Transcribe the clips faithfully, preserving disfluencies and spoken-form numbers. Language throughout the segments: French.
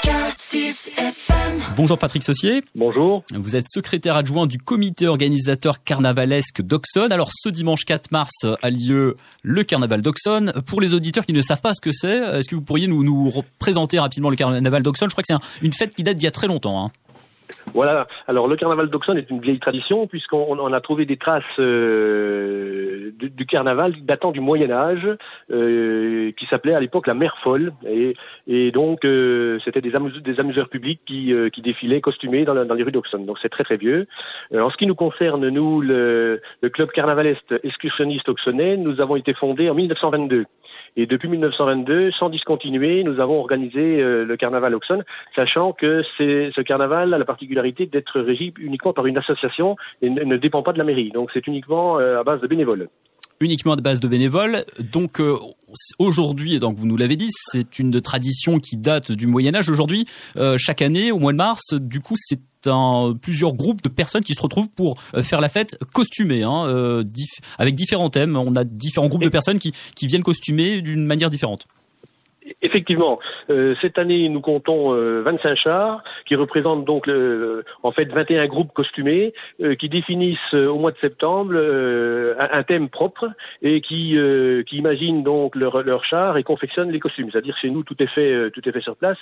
Bonjour Patrick Saucier. Bonjour. Vous êtes secrétaire adjoint du comité organisateur carnavalesque d'Auxonne. Alors ce dimanche quatre mars a lieu le carnaval d'Auxonne. Pour les auditeurs qui ne savent pas ce que c'est, est-ce que vous pourriez nous, nous présenter rapidement le carnaval d'Auxonne ? Je crois que c'est un, une fête qui date d'il y a très longtemps. Hein. Voilà. Alors le carnaval d'Auxonne est une vieille tradition puisqu'on on a trouvé des traces euh, du, du carnaval datant du Moyen Âge euh, qui s'appelait à l'époque la Mère Folle et, et donc euh, c'était des, amuse, des amuseurs publics qui, euh, qui défilaient costumés dans, la, dans les rues d'Auxonne. Donc c'est très très vieux. Euh, en ce qui nous concerne, nous, le, le club carnavalesque excursionniste auxonnais, nous avons été fondés en mille neuf cent vingt-deux. Et depuis mille neuf cent vingt-deux, sans discontinuer, nous avons organisé euh, le carnaval Auxonne, sachant que c'est, ce carnaval a la particularité d'être régi uniquement par une association et ne, ne dépend pas de la mairie. Donc c'est uniquement euh, à base de bénévoles. Uniquement à base de bénévoles. Donc euh, aujourd'hui, et donc vous nous l'avez dit, c'est une tradition qui date du Moyen-Âge. Aujourd'hui, euh, chaque année, au mois de mars, du coup, c'est un, plusieurs groupes de personnes qui se retrouvent pour euh, faire la fête costumée, hein, euh, dif- avec différents thèmes. On a différents groupes de personnes qui, qui viennent costumer d'une manière différente. Effectivement, euh, cette année nous comptons euh, vingt-cinq chars qui représentent donc le, en fait vingt et un groupes costumés euh, qui définissent euh, au mois de septembre euh, un, un thème propre et qui, euh, qui imaginent donc leur, leur char et confectionnent les costumes. C'est-à-dire chez nous tout est fait, euh, tout est fait sur place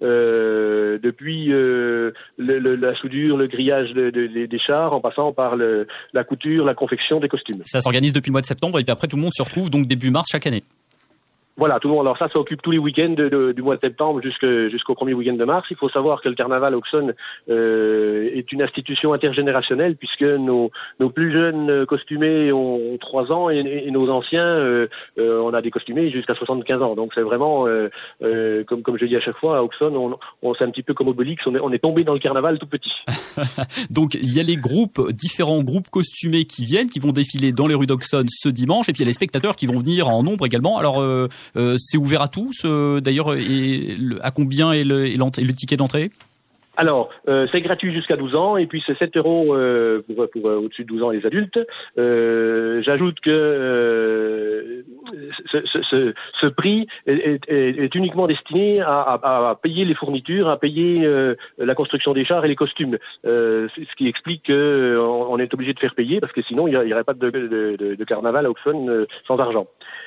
euh, depuis euh, le, le, la soudure, le grillage de, de, de, des chars en passant par le, la couture, la confection des costumes. Ça s'organise depuis le mois de septembre et puis après tout le monde se retrouve donc début mars chaque année. Voilà, tout le monde. Alors ça, ça occupe tous les week-ends de, de, du mois de septembre jusqu'au, jusqu'au premier week-end de mars. Il faut savoir que le carnaval Auxonne euh, est une institution intergénérationnelle puisque nos, nos plus jeunes costumés ont trois ans et, et nos anciens, euh, euh, on a des costumés jusqu'à soixante-quinze ans. Donc c'est vraiment, euh, euh, comme, comme je dis à chaque fois, à Auxonne, on, on, c'est un petit peu comme Obélix, on est, on est tombé dans le carnaval tout petit. Donc il y a les groupes, différents groupes costumés qui viennent, qui vont défiler dans les rues d'Auxonne ce dimanche, et puis il y a les spectateurs qui vont venir en nombre également. Alors euh, Euh, c'est ouvert à tous, euh, d'ailleurs, et le, à combien est le, et le ticket d'entrée ? Alors, euh, c'est gratuit jusqu'à douze ans et puis c'est sept euros euh, pour, pour euh, au-dessus de douze ans les adultes. Euh, j'ajoute que euh, ce, ce, ce, ce prix est, est, est uniquement destiné à, à, à payer les fournitures, à payer euh, la construction des chars et les costumes. Euh, ce qui explique qu'on on est obligé de faire payer parce que sinon il n'y aurait pas de, de, de, de carnaval à Auxonne euh, sans argent.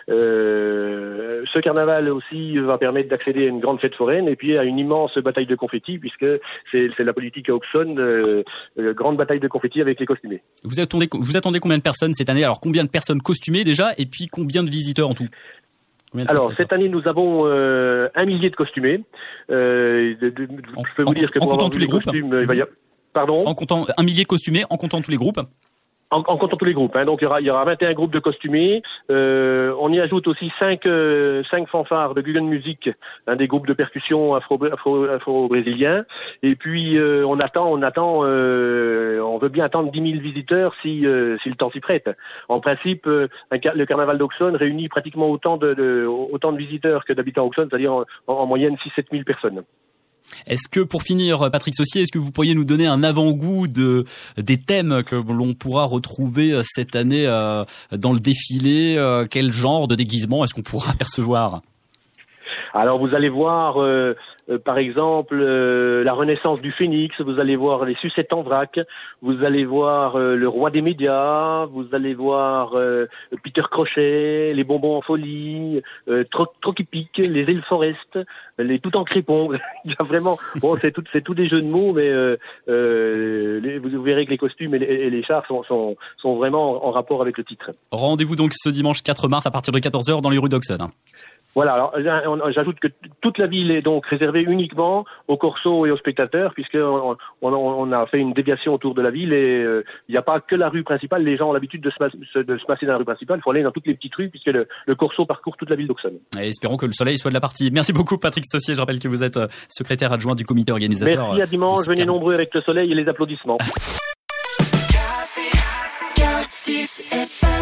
Euh, ce carnaval aussi va permettre d'accéder à une grande fête foraine et puis à une immense bataille de confettis puisque c'est, c'est la politique à Auxonne, euh, euh, grande bataille de confettis avec les costumés. Vous attendez, vous attendez combien de personnes cette année ? Alors combien de personnes costumées déjà et puis combien de visiteurs en tout ? Alors cette année nous avons euh, un millier de costumés. Euh, de, de, en, je peux vous en, dire que en pour comptant avoir tous les groupes, costumes, il va y a... Pardon ? En comptant un millier de costumés, en comptant tous les groupes. En, en comptant tous les groupes, hein. Donc il y aura, il y aura vingt et un groupes de costumés. Euh, on y ajoute aussi cinq, euh, cinq fanfares de Guggen Music, un des groupes de percussion afro, afro, afro-brésiliens. Et puis euh, on attend, on attend, euh, on veut bien attendre dix mille visiteurs si, euh, si le temps s'y prête. En principe, euh, un, le carnaval d'Auxonne réunit pratiquement autant de, de autant de visiteurs que d'habitants Auxonne, c'est-à-dire en, en moyenne six à sept mille personnes. Est-ce que, pour finir, Patrick Saucier, est-ce que vous pourriez nous donner un avant-goût de, des thèmes que l'on pourra retrouver cette année euh, dans le défilé ? euh, Quel genre de déguisement est-ce qu'on pourra apercevoir ? Alors vous allez voir euh, euh, par exemple euh, la renaissance du phénix, vous allez voir les sucettes en vrac, vous allez voir euh, le roi des médias, vous allez voir euh, Peter Crochet, les bonbons en folie, euh, Troquipic, les ailes forest, les tout en crépon. Il y a vraiment, bon c'est tout, c'est tout des jeux de mots, mais euh, euh, les, vous verrez que les costumes et les, et les chars sont, sont, sont vraiment en rapport avec le titre. Rendez-vous donc ce dimanche quatre mars à partir de quatorze heures dans les rues d'Auxonne. Voilà, alors j'ajoute que toute la ville est donc réservée uniquement aux corsos et aux spectateurs, puisqu'on on, on a fait une déviation autour de la ville et il euh, n'y a pas que la rue principale. Les gens ont l'habitude de se, de se passer dans la rue principale, il faut aller dans toutes les petites rues, puisque le, le corso parcourt toute la ville d'Auxonne. Et espérons que le soleil soit de la partie. Merci beaucoup Patrick Saucier, je rappelle que vous êtes secrétaire adjoint du comité organisateur. Merci, à dimanche, venez nombreux avec le soleil et les applaudissements.